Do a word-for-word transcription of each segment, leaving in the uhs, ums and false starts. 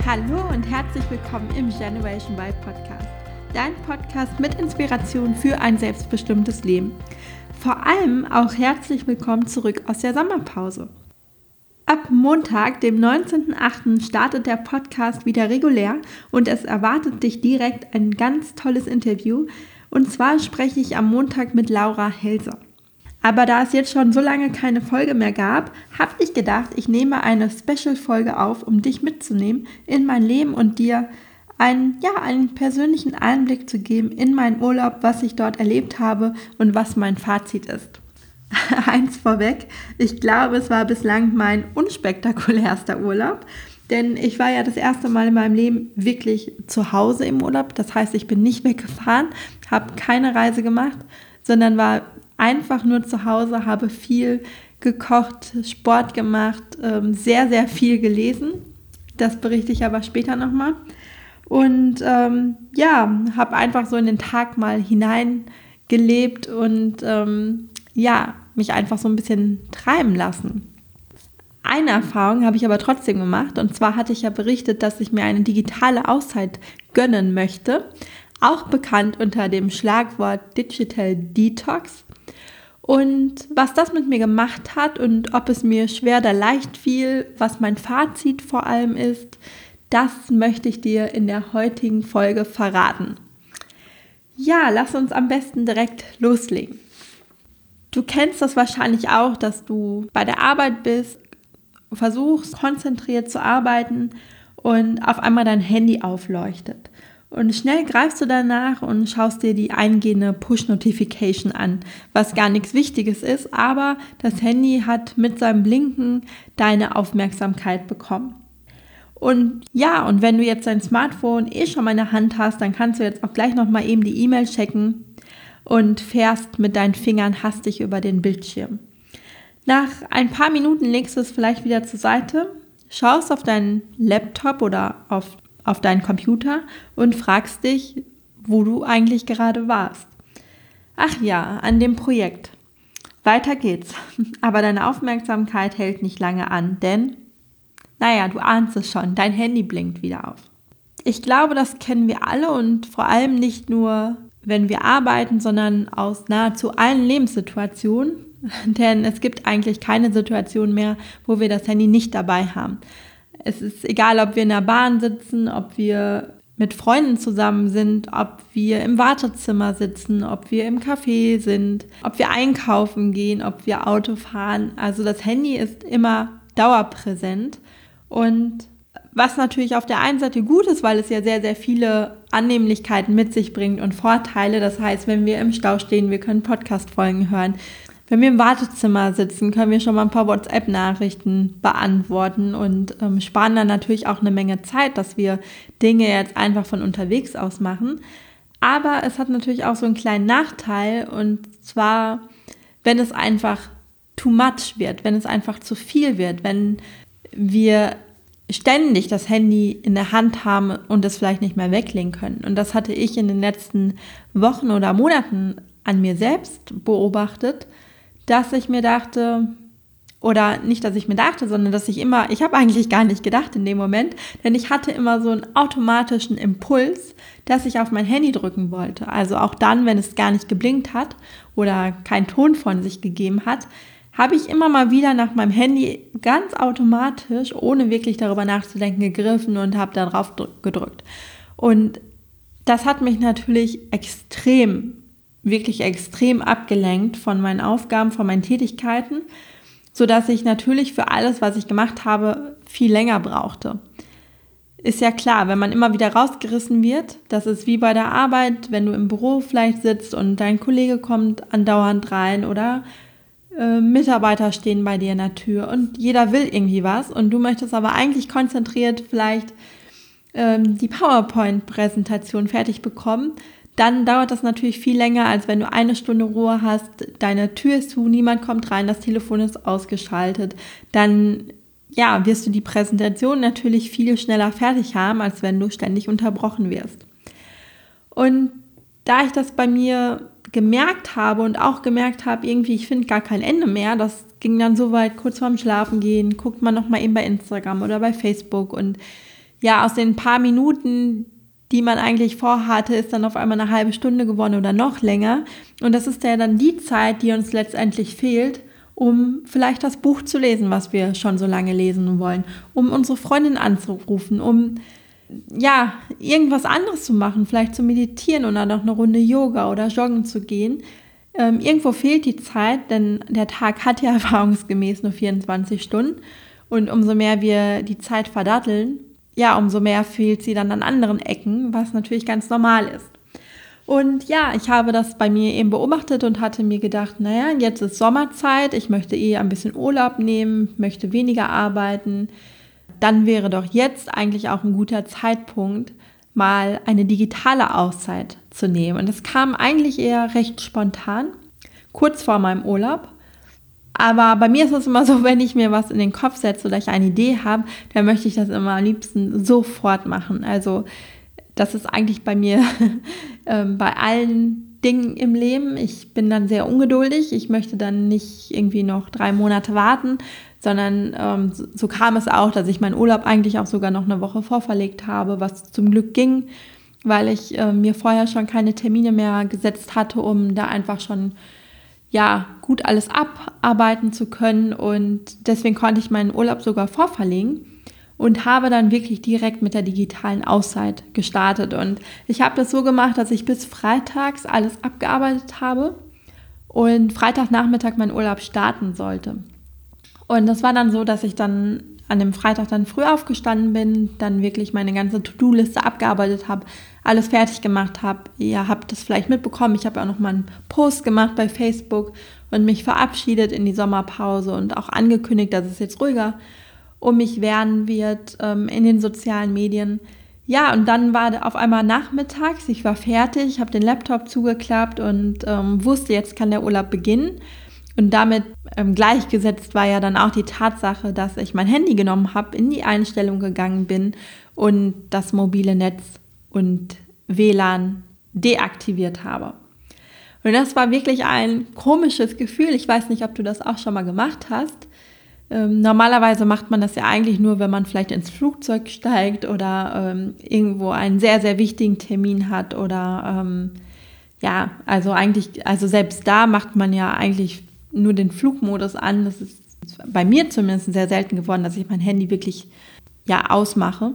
Hallo und herzlich willkommen im Generation Y Podcast, dein Podcast mit Inspiration für ein selbstbestimmtes Leben. Vor allem auch herzlich willkommen zurück aus der Sommerpause. Ab Montag, dem neunzehnten achten startet der Podcast wieder regulär und es erwartet dich direkt ein ganz tolles Interview. Und zwar spreche ich am Montag mit Laura Helser. Aber da es jetzt schon so lange keine Folge mehr gab, habe ich gedacht, ich nehme eine Special-Folge auf, um dich mitzunehmen in mein Leben und dir einen, ja, einen persönlichen Einblick zu geben in meinen Urlaub, was ich dort erlebt habe und was mein Fazit ist. Eins vorweg, ich glaube, es war bislang mein unspektakulärster Urlaub, denn ich war ja das erste Mal in meinem Leben wirklich zu Hause im Urlaub. Das heißt, ich bin nicht weggefahren, habe keine Reise gemacht, sondern war einfach nur zu Hause, habe viel gekocht, Sport gemacht, sehr, sehr viel gelesen. Das berichte ich aber später nochmal. Und ähm, ja, habe einfach so in den Tag mal hineingelebt und ähm, ja, mich einfach so ein bisschen treiben lassen. Eine Erfahrung habe ich aber trotzdem gemacht, und zwar hatte ich ja berichtet, dass ich mir eine digitale Auszeit gönnen möchte, auch bekannt unter dem Schlagwort Digital Detox. Und was das mit mir gemacht hat und ob es mir schwer oder leicht fiel, was mein Fazit vor allem ist, das möchte ich dir in der heutigen Folge verraten. Ja, lass uns am besten direkt loslegen. Du kennst das wahrscheinlich auch, dass du bei der Arbeit bist, versuchst konzentriert zu arbeiten und auf einmal dein Handy aufleuchtet. Und schnell greifst du danach und schaust dir die eingehende Push-Notification an, was gar nichts Wichtiges ist, aber das Handy hat mit seinem Blinken deine Aufmerksamkeit bekommen. Und ja, und wenn du jetzt dein Smartphone eh schon mal in der Hand hast, dann kannst du jetzt auch gleich nochmal eben die E-Mail checken und fährst mit deinen Fingern hastig über den Bildschirm. Nach ein paar Minuten legst du es vielleicht wieder zur Seite, schaust auf deinen Laptop oder auf auf deinen Computer und fragst dich, wo du eigentlich gerade warst. Ach ja, an dem Projekt. Weiter geht's. Aber deine Aufmerksamkeit hält nicht lange an, denn, naja, du ahnst es schon, dein Handy blinkt wieder auf. Ich glaube, das kennen wir alle und vor allem nicht nur, wenn wir arbeiten, sondern aus nahezu allen Lebenssituationen, denn es gibt eigentlich keine Situation mehr, wo wir das Handy nicht dabei haben. Es ist egal, ob wir in der Bahn sitzen, ob wir mit Freunden zusammen sind, ob wir im Wartezimmer sitzen, ob wir im Café sind, ob wir einkaufen gehen, ob wir Auto fahren. Also das Handy ist immer dauerpräsent. Und was natürlich auf der einen Seite gut ist, weil es ja sehr, sehr viele Annehmlichkeiten mit sich bringt und Vorteile. Das heißt, wenn wir im Stau stehen, wir können Podcast-Folgen hören. Wenn wir im Wartezimmer sitzen, können wir schon mal ein paar WhatsApp-Nachrichten beantworten und ähm, sparen dann natürlich auch eine Menge Zeit, dass wir Dinge jetzt einfach von unterwegs aus machen. Aber es hat natürlich auch so einen kleinen Nachteil, und zwar, wenn es einfach too much wird, wenn es einfach zu viel wird, wenn wir ständig das Handy in der Hand haben und es vielleicht nicht mehr weglegen können. Und das hatte ich in den letzten Wochen oder Monaten an mir selbst beobachtet, dass ich mir dachte, oder nicht, dass ich mir dachte, sondern dass ich immer, ich habe eigentlich gar nicht gedacht in dem Moment, denn ich hatte immer so einen automatischen Impuls, dass ich auf mein Handy drücken wollte. Also auch dann, wenn es gar nicht geblinkt hat oder keinen Ton von sich gegeben hat, habe ich immer mal wieder nach meinem Handy ganz automatisch, ohne wirklich darüber nachzudenken, gegriffen und habe da drauf gedrückt. Und das hat mich natürlich extrem wirklich extrem abgelenkt von meinen Aufgaben, von meinen Tätigkeiten, sodass ich natürlich für alles, was ich gemacht habe, viel länger brauchte. Ist ja klar, wenn man immer wieder rausgerissen wird, das ist wie bei der Arbeit, wenn du im Büro vielleicht sitzt und dein Kollege kommt andauernd rein oder äh, Mitarbeiter stehen bei dir in der Tür und jeder will irgendwie was und du möchtest aber eigentlich konzentriert vielleicht ähm, die PowerPoint-Präsentation fertig bekommen, dann dauert das natürlich viel länger, als wenn du eine Stunde Ruhe hast, deine Tür ist zu, niemand kommt rein, das Telefon ist ausgeschaltet. Dann ja, wirst du die Präsentation natürlich viel schneller fertig haben, als wenn du ständig unterbrochen wirst. Und da ich das bei mir gemerkt habe und auch gemerkt habe, irgendwie, ich finde gar kein Ende mehr, das ging dann so weit, kurz vorm Schlafen gehen, guckt man nochmal eben bei Instagram oder bei Facebook und ja, aus den paar Minuten, die man eigentlich vorhatte, ist dann auf einmal eine halbe Stunde geworden oder noch länger. Und das ist ja dann die Zeit, die uns letztendlich fehlt, um vielleicht das Buch zu lesen, was wir schon so lange lesen wollen, um unsere Freundin anzurufen, um ja, irgendwas anderes zu machen, vielleicht zu meditieren oder noch eine Runde Yoga oder joggen zu gehen. Ähm, irgendwo fehlt die Zeit, denn der Tag hat ja erfahrungsgemäß nur vierundzwanzig Stunden. Und umso mehr wir die Zeit verdatteln, ja, umso mehr fehlt sie dann an anderen Ecken, was natürlich ganz normal ist. Und ja, ich habe das bei mir eben beobachtet und hatte mir gedacht, naja, jetzt ist Sommerzeit, ich möchte eh ein bisschen Urlaub nehmen, möchte weniger arbeiten. Dann wäre doch jetzt eigentlich auch ein guter Zeitpunkt, mal eine digitale Auszeit zu nehmen. Und das kam eigentlich eher recht spontan, kurz vor meinem Urlaub. Aber bei mir ist es immer so, wenn ich mir was in den Kopf setze oder ich eine Idee habe, dann möchte ich das immer am liebsten sofort machen. Also das ist eigentlich bei mir ähm, bei allen Dingen im Leben. Ich bin dann sehr ungeduldig. Ich möchte dann nicht irgendwie noch drei Monate warten, sondern ähm, so, so kam es auch, dass ich meinen Urlaub eigentlich auch sogar noch eine Woche vorverlegt habe, was zum Glück ging, weil ich äh, mir vorher schon keine Termine mehr gesetzt hatte, um da einfach schon ja gut alles abarbeiten zu können, und deswegen konnte ich meinen Urlaub sogar vorverlegen und habe dann wirklich direkt mit der digitalen Auszeit gestartet. Und ich habe das so gemacht, dass ich bis freitags alles abgearbeitet habe und Freitagnachmittag meinen Urlaub starten sollte. Und das war dann so, dass ich dann an dem Freitag dann früh aufgestanden bin, dann wirklich meine ganze To-Do-Liste abgearbeitet habe, alles fertig gemacht habe. Ihr habt das vielleicht mitbekommen, ich habe auch noch mal einen Post gemacht bei Facebook und mich verabschiedet in die Sommerpause und auch angekündigt, dass es jetzt ruhiger um mich werden wird ähm, in den sozialen Medien. Ja, und dann war auf einmal nachmittags, ich war fertig, habe den Laptop zugeklappt und ähm, wusste, jetzt kann der Urlaub beginnen. Und damit ähm, gleichgesetzt war ja dann auch die Tatsache, dass ich mein Handy genommen habe, in die Einstellung gegangen bin und das mobile Netz und W L A N deaktiviert habe. Und das war wirklich ein komisches Gefühl. Ich weiß nicht, ob du das auch schon mal gemacht hast. Ähm, normalerweise macht man das ja eigentlich nur, wenn man vielleicht ins Flugzeug steigt oder ähm, irgendwo einen sehr, sehr wichtigen Termin hat oder ähm, ja, also eigentlich, also selbst da macht man ja eigentlich nur den Flugmodus an. Das ist bei mir zumindest sehr selten geworden, dass ich mein Handy wirklich ja ausmache.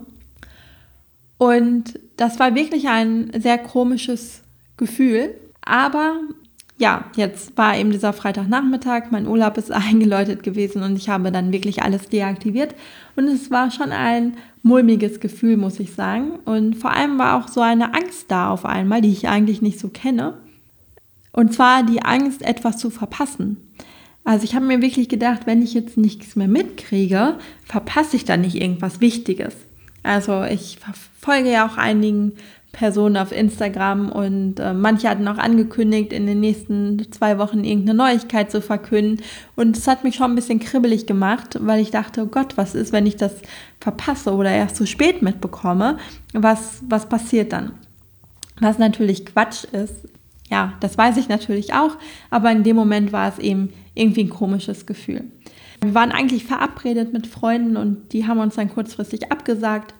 Und das war wirklich ein sehr komisches Gefühl. Aber ja, jetzt war eben dieser Freitagnachmittag, mein Urlaub ist eingeläutet gewesen und ich habe dann wirklich alles deaktiviert. Und es war schon ein mulmiges Gefühl, muss ich sagen. Und vor allem war auch so eine Angst da auf einmal, die ich eigentlich nicht so kenne. Und zwar die Angst, etwas zu verpassen. Also ich habe mir wirklich gedacht, wenn ich jetzt nichts mehr mitkriege, verpasse ich dann nicht irgendwas Wichtiges. Also ich folge ja auch einigen Personen auf Instagram und äh, manche hatten auch angekündigt, in den nächsten zwei Wochen irgendeine Neuigkeit zu verkünden. Und es hat mich schon ein bisschen kribbelig gemacht, weil ich dachte, oh Gott, was ist, wenn ich das verpasse oder erst zu spät mitbekomme? Was, was passiert dann? Was natürlich Quatsch ist. Ja, das weiß ich natürlich auch, aber in dem Moment war es eben irgendwie ein komisches Gefühl. Wir waren eigentlich verabredet mit Freunden und die haben uns dann kurzfristig abgesagt,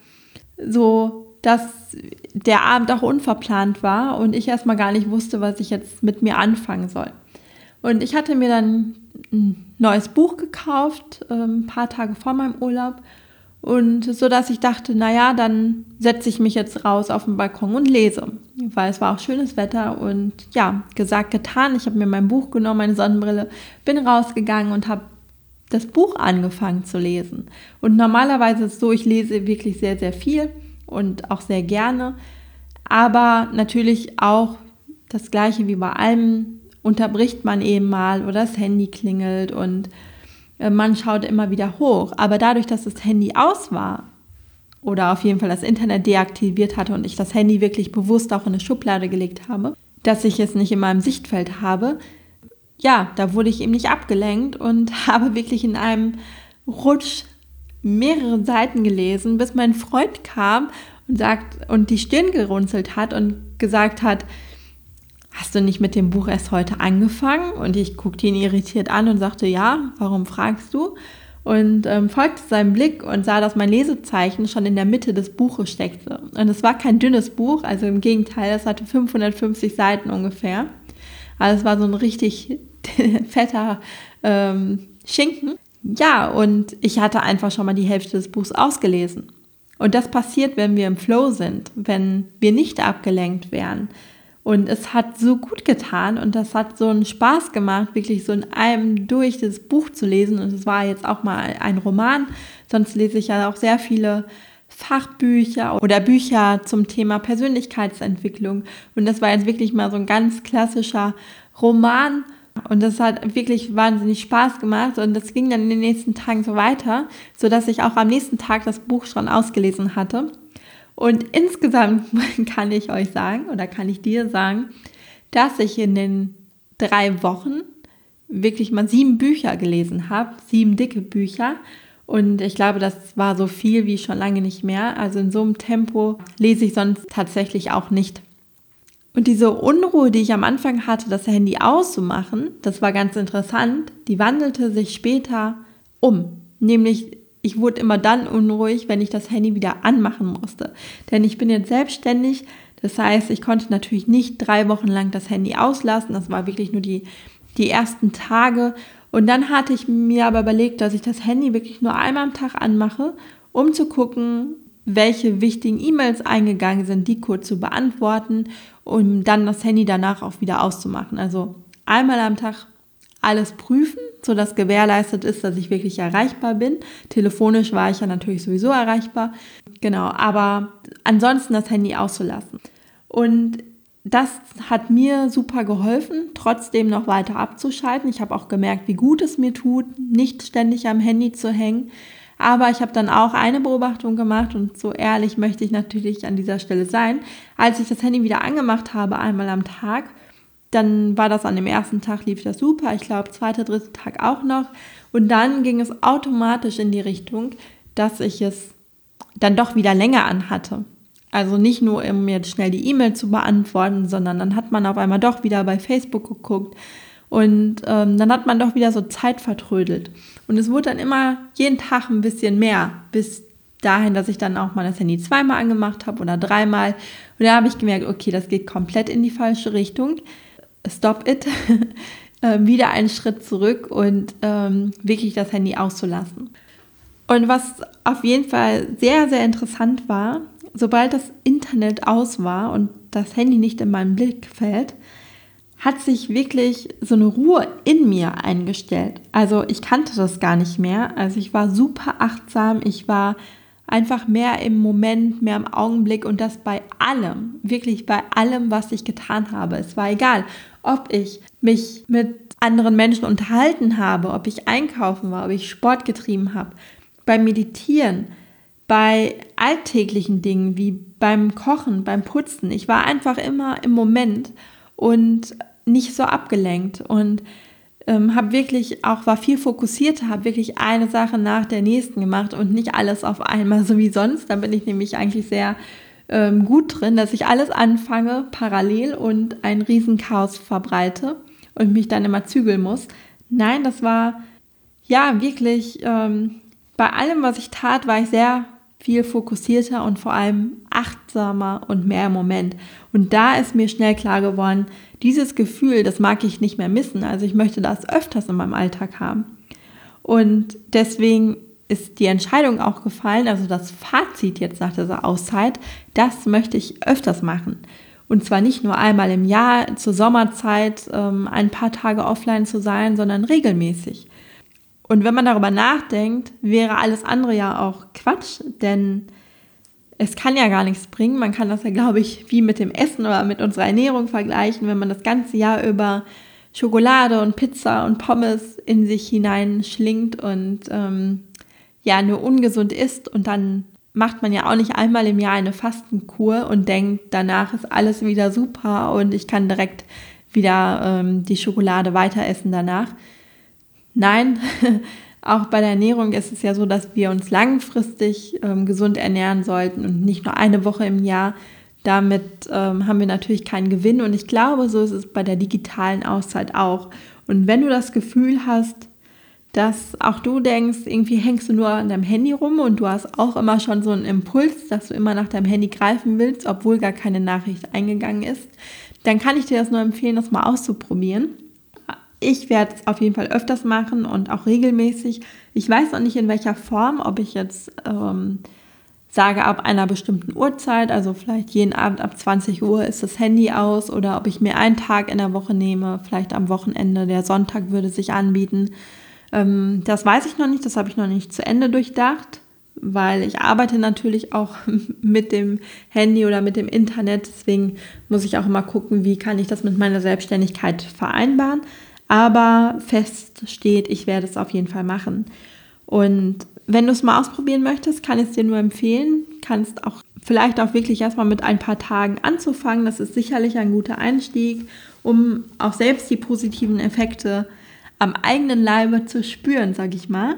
so dass der Abend auch unverplant war und ich erstmal gar nicht wusste, was ich jetzt mit mir anfangen soll. Und ich hatte mir dann ein neues Buch gekauft, ein paar Tage vor meinem Urlaub, und so dass ich dachte, naja, dann setze ich mich jetzt raus auf den Balkon und lese, weil es war auch schönes Wetter und ja, gesagt, getan. Ich habe mir mein Buch genommen, meine Sonnenbrille, bin rausgegangen und habe das Buch angefangen zu lesen. Und normalerweise ist es so, ich lese wirklich sehr, sehr viel und auch sehr gerne, aber natürlich auch das Gleiche wie bei allem, unterbricht man eben mal oder das Handy klingelt und man schaut immer wieder hoch. Aber dadurch, dass das Handy aus war oder auf jeden Fall das Internet deaktiviert hatte und ich das Handy wirklich bewusst auch in eine Schublade gelegt habe, dass ich es nicht in meinem Sichtfeld habe, ja, da wurde ich eben nicht abgelenkt und habe wirklich in einem Rutsch mehrere Seiten gelesen, bis mein Freund kam und sagt und die Stirn gerunzelt hat und gesagt hat, hast du nicht mit dem Buch erst heute angefangen? Und ich guckte ihn irritiert an und sagte, ja, warum fragst du? und ähm, folgte seinem Blick und sah, dass mein Lesezeichen schon in der Mitte des Buches steckte. Und es war kein dünnes Buch, also im Gegenteil, es hatte fünfhundertfünfzig Seiten ungefähr. Also es war so ein richtig fetter ähm, Schinken. Ja, und ich hatte einfach schon mal die Hälfte des Buchs ausgelesen. Und das passiert, wenn wir im Flow sind, wenn wir nicht abgelenkt werden. Und es hat so gut getan und das hat so einen Spaß gemacht, wirklich so in einem durch das Buch zu lesen. Und es war jetzt auch mal ein Roman, sonst lese ich ja auch sehr viele Fachbücher oder Bücher zum Thema Persönlichkeitsentwicklung. Und das war jetzt wirklich mal so ein ganz klassischer Roman. Und das hat wirklich wahnsinnig Spaß gemacht und das ging dann in den nächsten Tagen so weiter, sodass ich auch am nächsten Tag das Buch schon ausgelesen hatte. Und insgesamt kann ich euch sagen oder kann ich dir sagen, dass ich in den drei Wochen wirklich mal sieben Bücher gelesen habe, sieben dicke Bücher. Und ich glaube, das war so viel wie schon lange nicht mehr. Also in so einem Tempo lese ich sonst tatsächlich auch nicht. Und diese Unruhe, die ich am Anfang hatte, das Handy auszumachen, das war ganz interessant, die wandelte sich später um. Nämlich, ich wurde immer dann unruhig, wenn ich das Handy wieder anmachen musste. Denn ich bin jetzt selbstständig, das heißt, ich konnte natürlich nicht drei Wochen lang das Handy auslassen. Das war wirklich nur die, die ersten Tage. Und dann hatte ich mir aber überlegt, dass ich das Handy wirklich nur einmal am Tag anmache, um zu gucken, welche wichtigen E-Mails eingegangen sind, die kurz zu beantworten, um dann das Handy danach auch wieder auszumachen. Also einmal am Tag alles prüfen, sodass gewährleistet ist, dass ich wirklich erreichbar bin. Telefonisch war ich ja natürlich sowieso erreichbar. Genau, aber ansonsten das Handy auszulassen. Und das hat mir super geholfen, trotzdem noch weiter abzuschalten. Ich habe auch gemerkt, wie gut es mir tut, nicht ständig am Handy zu hängen. Aber ich habe dann auch eine Beobachtung gemacht und so ehrlich möchte ich natürlich an dieser Stelle sein. Als ich das Handy wieder angemacht habe, einmal am Tag, dann war das an dem ersten Tag, lief das super. Ich glaube, zweiter, dritter Tag auch noch. Und dann ging es automatisch in die Richtung, dass ich es dann doch wieder länger anhatte. Also nicht nur, um jetzt schnell die E-Mail zu beantworten, sondern dann hat man auf einmal doch wieder bei Facebook geguckt. Und ähm, dann hat man doch wieder so Zeit vertrödelt. Und es wurde dann immer jeden Tag ein bisschen mehr, bis dahin, dass ich dann auch mal das Handy zweimal angemacht habe oder dreimal. Und da habe ich gemerkt, okay, das geht komplett in die falsche Richtung. Stop it. ähm, wieder einen Schritt zurück und ähm, wirklich das Handy auszulassen. Und was auf jeden Fall sehr, sehr interessant war, sobald das Internet aus war und das Handy nicht in meinem Blickfeld, hat sich wirklich so eine Ruhe in mir eingestellt. Also ich kannte das gar nicht mehr. Also ich war super achtsam, ich war einfach mehr im Moment, mehr im Augenblick und das bei allem, wirklich bei allem, was ich getan habe. Es war egal, ob ich mich mit anderen Menschen unterhalten habe, ob ich einkaufen war, ob ich Sport getrieben habe, beim Meditieren, bei alltäglichen Dingen wie beim Kochen, beim Putzen. Ich war einfach immer im Moment und nicht so abgelenkt und ähm, habe wirklich auch, war viel fokussierter, habe wirklich eine Sache nach der nächsten gemacht und nicht alles auf einmal, so wie sonst. Da bin ich nämlich eigentlich sehr ähm, gut drin, dass ich alles anfange parallel und ein Riesenchaos verbreite und mich dann immer zügeln muss. Nein, das war ja wirklich, ähm, bei allem, was ich tat, war ich sehr viel fokussierter und vor allem achtsamer und mehr im Moment. Und da ist mir schnell klar geworden, dieses Gefühl, das mag ich nicht mehr missen. Also ich möchte das öfters in meinem Alltag haben. Und deswegen ist die Entscheidung auch gefallen, also das Fazit jetzt nach dieser Auszeit, das möchte ich öfters machen. Und zwar nicht nur einmal im Jahr zur Sommerzeit ähm, ein paar Tage offline zu sein, sondern regelmäßig. Und wenn man darüber nachdenkt, wäre alles andere ja auch Quatsch, denn es kann ja gar nichts bringen. Man kann das ja, glaube ich, wie mit dem Essen oder mit unserer Ernährung vergleichen, wenn man das ganze Jahr über Schokolade und Pizza und Pommes in sich hineinschlingt und ähm, ja nur ungesund isst und dann macht man ja auch nicht einmal im Jahr eine Fastenkur und denkt, danach ist alles wieder super und ich kann direkt wieder ähm, die Schokolade weiter essen danach. Nein, auch bei der Ernährung ist es ja so, dass wir uns langfristig ähm, gesund ernähren sollten und nicht nur eine Woche im Jahr. Damit ähm, haben wir natürlich keinen Gewinn und ich glaube, so ist es bei der digitalen Auszeit auch. Und wenn du das Gefühl hast, dass auch du denkst, irgendwie hängst du nur an deinem Handy rum und du hast auch immer schon so einen Impuls, dass du immer nach deinem Handy greifen willst, obwohl gar keine Nachricht eingegangen ist, dann kann ich dir das nur empfehlen, das mal auszuprobieren. Ich werde es auf jeden Fall öfters machen und auch regelmäßig. Ich weiß noch nicht in welcher Form, ob ich jetzt ähm, sage, ab einer bestimmten Uhrzeit, also vielleicht jeden Abend ab zwanzig Uhr ist das Handy aus, oder ob ich mir einen Tag in der Woche nehme, vielleicht am Wochenende, der Sonntag würde sich anbieten. Ähm, das weiß ich noch nicht, das habe ich noch nicht zu Ende durchdacht, weil ich arbeite natürlich auch mit dem Handy oder mit dem Internet, deswegen muss ich auch immer gucken, wie kann ich das mit meiner Selbstständigkeit vereinbaren. Aber fest steht, ich werde es auf jeden Fall machen. Und wenn du es mal ausprobieren möchtest, kann ich es dir nur empfehlen. Kannst auch vielleicht auch wirklich erstmal mit ein paar Tagen anzufangen. Das ist sicherlich ein guter Einstieg, um auch selbst die positiven Effekte am eigenen Leibe zu spüren, sage ich mal.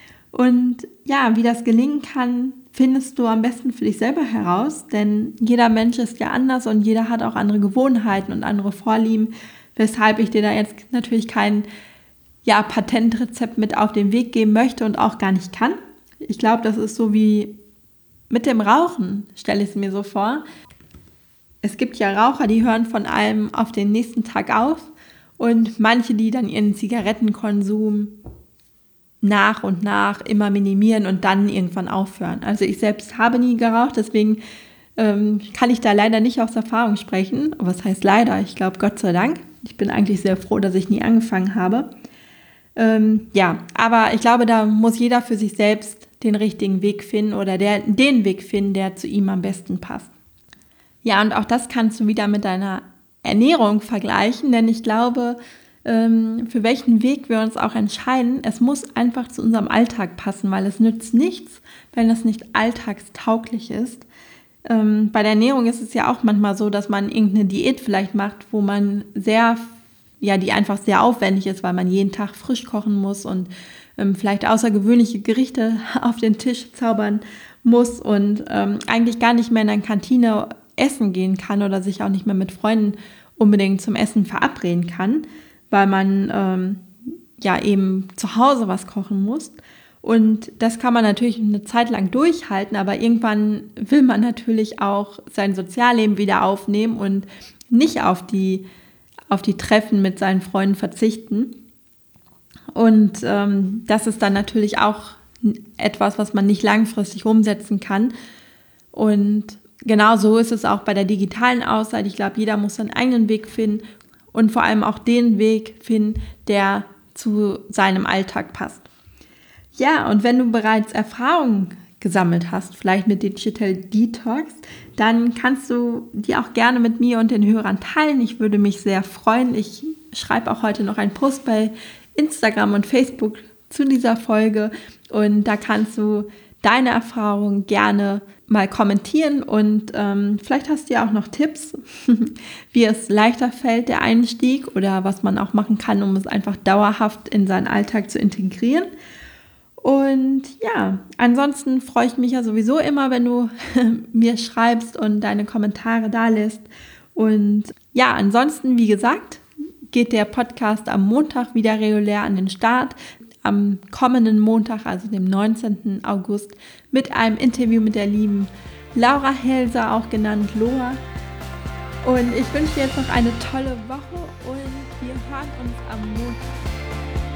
Und ja, wie das gelingen kann, findest du am besten für dich selber heraus, denn jeder Mensch ist ja anders und jeder hat auch andere Gewohnheiten und andere Vorlieben, weshalb ich dir da jetzt natürlich kein ja, Patentrezept mit auf den Weg geben möchte und auch gar nicht kann. Ich glaube, das ist so wie mit dem Rauchen, stelle ich es mir so vor. Es gibt ja Raucher, die hören von einem auf den nächsten Tag auf, und manche, die dann ihren Zigarettenkonsum nach und nach immer minimieren und dann irgendwann aufhören. Also ich selbst habe nie geraucht, deswegen ähm, kann ich da leider nicht aus Erfahrung sprechen. Was heißt leider? Ich glaube, Gott sei Dank. Ich bin eigentlich sehr froh, dass ich nie angefangen habe. Ähm, ja, aber ich glaube, da muss jeder für sich selbst den richtigen Weg finden oder der, den Weg finden, der zu ihm am besten passt. Ja, und auch das kannst du wieder mit deiner Ernährung vergleichen, denn ich glaube, ähm, für welchen Weg wir uns auch entscheiden, es muss einfach zu unserem Alltag passen, weil es nützt nichts, wenn es nicht alltagstauglich ist. Ähm, bei der Ernährung ist es ja auch manchmal so, dass man irgendeine Diät vielleicht macht, wo man sehr, ja, die einfach sehr aufwendig ist, weil man jeden Tag frisch kochen muss und ähm, vielleicht außergewöhnliche Gerichte auf den Tisch zaubern muss und ähm, eigentlich gar nicht mehr in eine Kantine essen gehen kann oder sich auch nicht mehr mit Freunden unbedingt zum Essen verabreden kann, weil man ähm, ja eben zu Hause was kochen muss. Und das kann man natürlich eine Zeit lang durchhalten, aber irgendwann will man natürlich auch sein Sozialleben wieder aufnehmen und nicht auf die, auf die Treffen mit seinen Freunden verzichten. Und ähm, das ist dann natürlich auch etwas, was man nicht langfristig umsetzen kann. Und genau so ist es auch bei der digitalen Auszeit. Ich glaube, jeder muss seinen eigenen Weg finden und vor allem auch den Weg finden, der zu seinem Alltag passt. Ja, und wenn du bereits Erfahrungen gesammelt hast, vielleicht mit Digital Detox, dann kannst du die auch gerne mit mir und den Hörern teilen. Ich würde mich sehr freuen. Ich schreibe auch heute noch einen Post bei Instagram und Facebook zu dieser Folge und da kannst du deine Erfahrungen gerne mal kommentieren und ähm, vielleicht hast du ja auch noch Tipps, wie es leichter fällt, der Einstieg, oder was man auch machen kann, um es einfach dauerhaft in seinen Alltag zu integrieren. Und ja, ansonsten freue ich mich ja sowieso immer, wenn du mir schreibst und deine Kommentare da lässt. Und ja, ansonsten, wie gesagt, geht der Podcast am Montag wieder regulär an den Start. Am kommenden Montag, also dem neunzehnten August, mit einem Interview mit der lieben Laura Helser, auch genannt Loa. Und ich wünsche dir jetzt noch eine tolle Woche und wir hören uns am Montag.